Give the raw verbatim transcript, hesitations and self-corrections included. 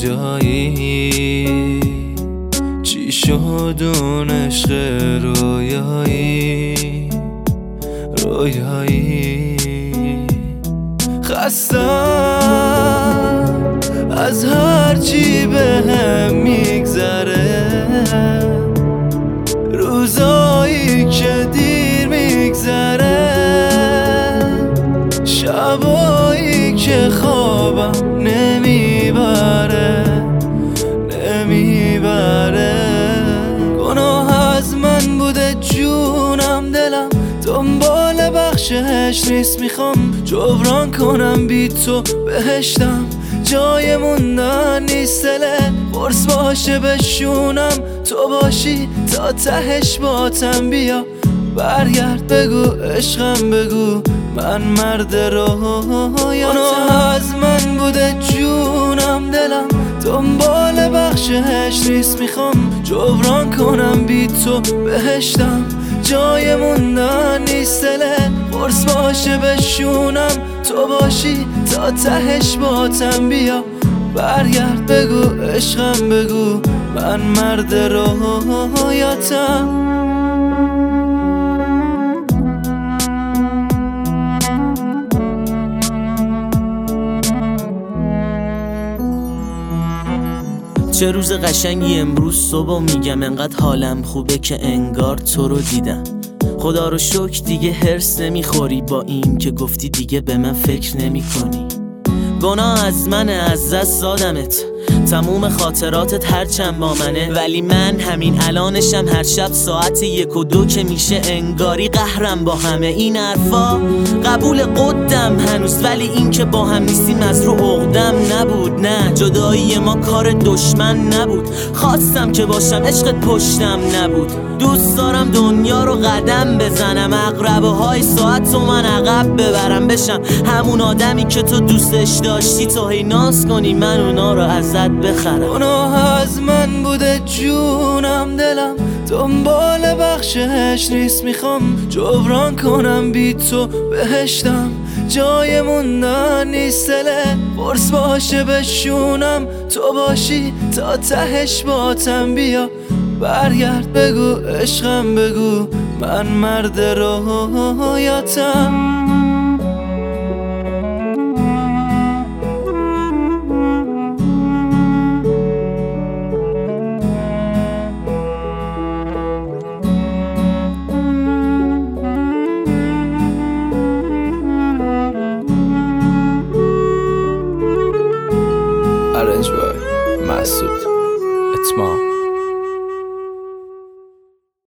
کجایی؟ چی شد اون عشق رویایی؟ رویایی خستم از هرچی به هم میگذره، روزایی که دیر میگذره، شبایی که خوابم نمیبره نمیبره. گناه از من بوده جونم دلم دنبال بخشش نیست، میخوام جبران کنم بی تو بهشتم جای موندن نیست. دل قرص باشه بشونم تو باشی تا تهش باتم بیا برگرد بگو عشقم بگو من مرد رویاتم. از من بوده جونم دلم دنبال بخشش نیست، میخوام جبران کنم بی تو بهشتم جای موندن نیست. دل قرص باشه بشونم تو باشی تا تهش باتم بیا برگرد بگو عشقم بگو من مرد رویاتم. چه روز قشنگی امروز صبح میگم، انقدر حالم خوبه که انگار تو رو دیدم. خدا رو شکر دیگه هرس نمیخوری با این که گفتی دیگه به من فکر نمی کنی. گناه از منه از دست دادمت، تموم خاطراتت هرچند با منه، ولی من همین الانشم هر شب ساعت یک و دو که میشه انگاری قهرم با همه این حرفا. قبول قدم هنوز ولی این که با هم نیستیم از رو عقدم نبود. نه جدایی ما کار دشمن نبود، خواستم که باشم عشقت پشتم نبود. دوست دارم دنیا رو قدم بزنم، عقربه های ساعت تو من عقب ببرم، بشم همون آدمی که تو دوستش داشتی تا هی ناز کنی من اونا رو ازت بخرم. گناه از من بوده جونم دلم دنبال بخشش نیست، میخوام جبران کنم بی تو بهشتم جای موندن نیست. دل قرص باشه بشونم تو باشی تا تهش باتم بیا برگرد بگو عشقم بگو من مرد رویاتم.